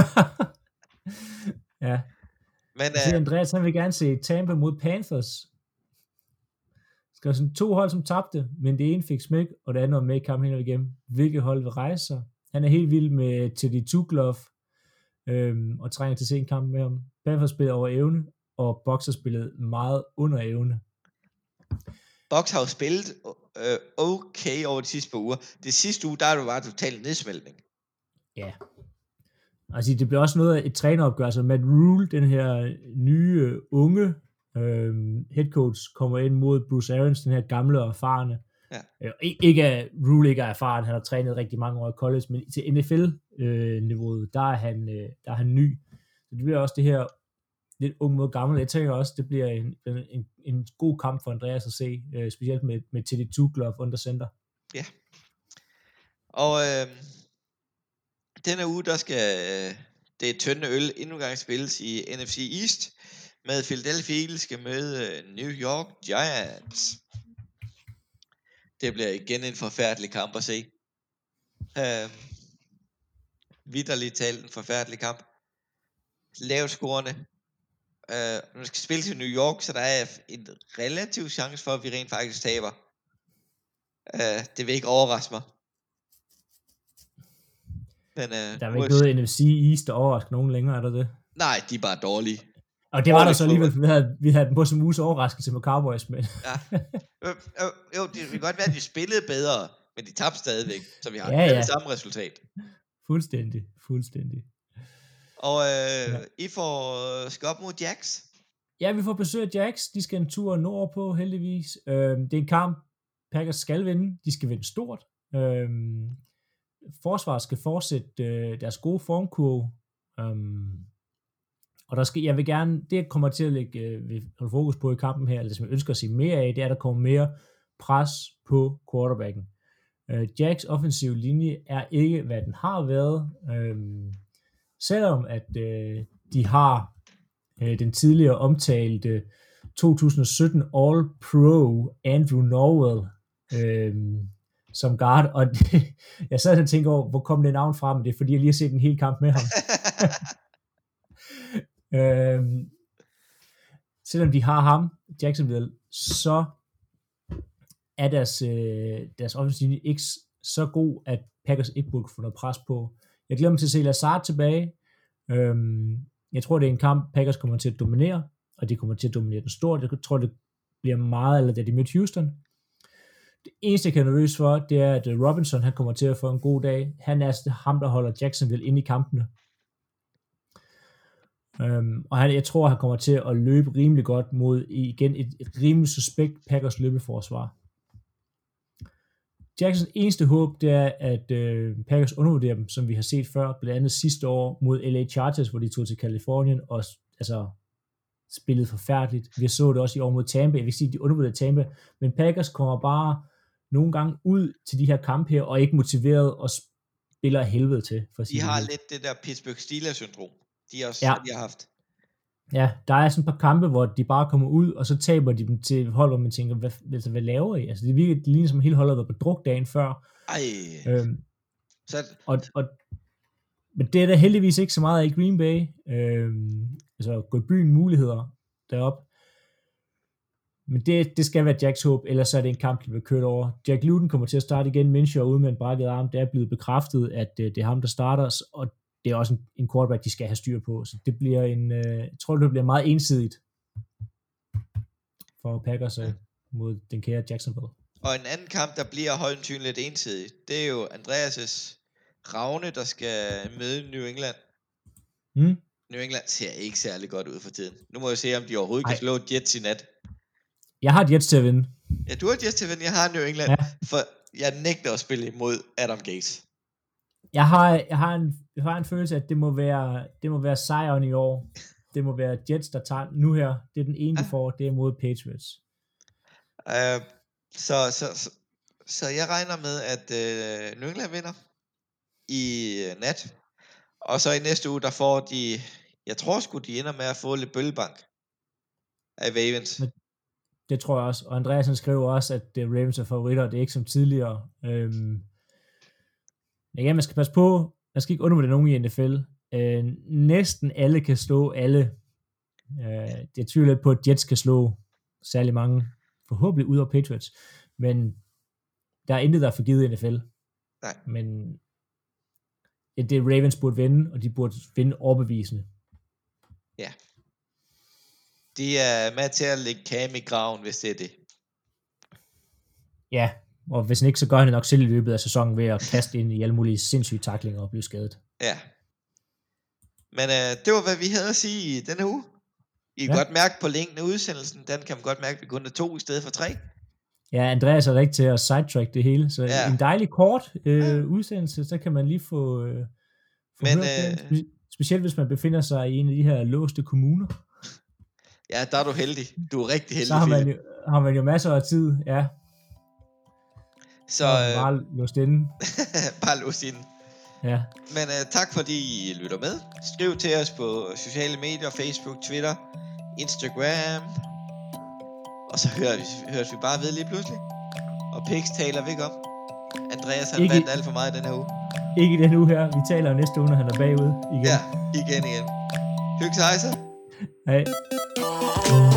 Ja. Men Andreas, han vil gerne se Tampa mod Panthers. Skal sådan 2 hold, som tabte, men det ene fik smæk, og det andet var med i kampen hen igennem. Hvilket hold vil rejse sig? Han er helt vild med Teddy Tuglov, og trænger til at se en kamp med ham. Panthers spillede over evne, og Bucs har spillet meget under evne. Bucs har jo spillet okay over de sidste par uger. Det sidste uge, der er det bare totalt nedsmeltning. Ja. Altså, det bliver også noget af et træneropgør, så Matt Rule, den her nye, unge head coach, kommer ind mod Bruce Arians, den her gamle og erfarne. Ja. Rule ikke er erfaren, han har trænet rigtig mange år i college, men til NFL-niveauet, der er han ny. Så det bliver også det her lidt ung mod gammel. Jeg tænker også, det bliver en god kamp for Andreas at se, specielt med Teddy Tuglov under center. Ja. Og denne uge, der skal det tynde øl endnu en gang spilles i NFC East, med Philadelphia Eagles skal møde New York Giants. Det bliver igen en forfærdelig kamp at se. Vitterligt talt en forfærdelig kamp. Lavt scorende. Nu skal spille til New York, så der er en relativ chance for, at vi rent faktisk taber. Det vil ikke overraske mig. Men, der er ikke noget NFC East, der overrasker nogen længere, er der det? Nej, de er bare dårlige. Og det var der så alligevel, vi havde den på som uges overraskelse med Cowboys, men... Ja. Jo, det kan godt være, at de spillede bedre, men de tabte stadigvæk, så vi har det samme resultat. Fuldstændig. Og I skal op mod Jacks? Ja, vi får besøg af Jacks. De skal en tur nordpå, heldigvis. Det er en kamp, Packers skal vinde. De skal vinde stort. Forsvaret skal fortsætte deres gode formkurve. Og jeg vil gerne, det kommer til at holde fokus på i kampen her, eller som jeg ønsker at se mere af, det er, at der kommer mere pres på quarterbacken. Jacks offensive linje er ikke, hvad den har været. Selvom at de har den tidligere omtalte 2017 All-Pro Andrew Norwell som guard, og jeg sad og tænkte over, hvor kom det navn fra, men det er fordi, jeg lige har set en hel kamp med ham. Selvom de har ham, Jacksonville, så er deres offensiv ikke så god, at Packers ikke burde få noget pres på. Jeg glæder mig til at se Lazard tilbage. Jeg tror, det er en kamp, Packers kommer til at dominere, og de kommer til at dominere den stort. Jeg tror, det bliver meget, eller da de mødte Houston. Det eneste, jeg kan nervøs for, det er, at Robinson, han kommer til at få en god dag. Han er ham, der holder Jacksonville inde i kampene. Og jeg tror, han kommer til at løbe rimelig godt mod igen et rimelig suspekt Packers løbeforsvar. Jacksons eneste håb, det er, at Packers undervurderer dem, som vi har set før, blandt andet sidste år mod LA Chargers, hvor de tog til Kalifornien og spillede forfærdeligt. Vi så det også i år mod Tampa. Jeg vil sige, at de undervurderede Tampa, men Packers kommer bare nogle gange ud til de her kampe her, og ikke motiveret og spiller helvede til. For de har lidt det der Pittsburgh Steelers-syndrom. De har haft. Ja, der er sådan et par kampe, hvor de bare kommer ud, og så taber de dem til hold, hvor man tænker, hvad laver I? Altså, det virker lige som hele holdet var på druk dagen før. Men det er der heldigvis ikke så meget af i Green Bay. Gå i byen muligheder derop. Men det skal være Jacks håb, ellers er det en kamp, der bliver kørt over. Jack Luton kommer til at starte igen, Minshew ude med en brækket arm. Det er blevet bekræftet, at det er ham, der starter, og det er også en quarterback, de skal have styr på. Så det bliver jeg tror, det bliver meget ensidigt for Packers mod den kære Jacksonville. Og en anden kamp, der bliver højst lidt ensidigt, det er jo Andreas' Ravne, der skal møde New England. New England ser ikke særlig godt ud for tiden. Nu må jeg se, om de overhovedet kan slå Jets i nat. Jeg har Jets til at vinde. Ja, du har Jets til at vinde. Jeg har New England, for jeg nægter at spille imod Adam Gates. Jeg har en følelse af, at det må være sejren i år. Det må være Jets, der tager nu her. Det er den ene, de får, det er mod Patriots. Så jeg regner med, at New England vinder i nat. Og så i næste uge, der får de, jeg tror sgu, de ender med at få lidt bøllebank af Ravens. Det tror jeg også. Og Andreasen skriver også, at Ravens er favoritter, og det er ikke som tidligere. Ja, man skal passe på, man skal ikke undervurdere nogen i NFL. Næsten alle kan slå alle. Jeg tvivler lidt på, at Jets kan slå særlig mange, forhåbentlig ud af Patriots. Men der er intet, der er forgivet i NFL. Nej. Men det Ravens burde vinde, og de burde vinde overbevisende. Ja. De er med til at lægge Cam i graven, hvis det er det. Ja, og hvis han ikke, så gør han det nok selv i løbet af sæsonen ved at kaste ind i alle mulige sindssyge tacklinger og blive skadet. Ja. Men det var, hvad vi havde at sige i denne uge. I kan godt mærke på linken af udsendelsen, den kan man godt mærke, at vi kun er 2 i stedet for 3. Ja, Andreas er rigtig til at sidetrack det hele, så en dejlig kort udsendelse, så kan man lige få hørt den. Specielt hvis man befinder sig i en af de her låste kommuner. Ja, der er du heldig. Du er rigtig heldig. Så har man jo masser af tid, ja. Så bare låst inde. Bare låst inde. Ja. Men tak fordi I lytter med. Skriv til os på sociale medier, Facebook, Twitter, Instagram. Og så høres vi bare ved lige pludselig. Og Pix taler vi ikke om. Andreas han vandt alt for meget den her uge. Ikke i den uge her. Vi taler næste uge, når han er bagud igen. Ja, igen. Hygge sig. Hej.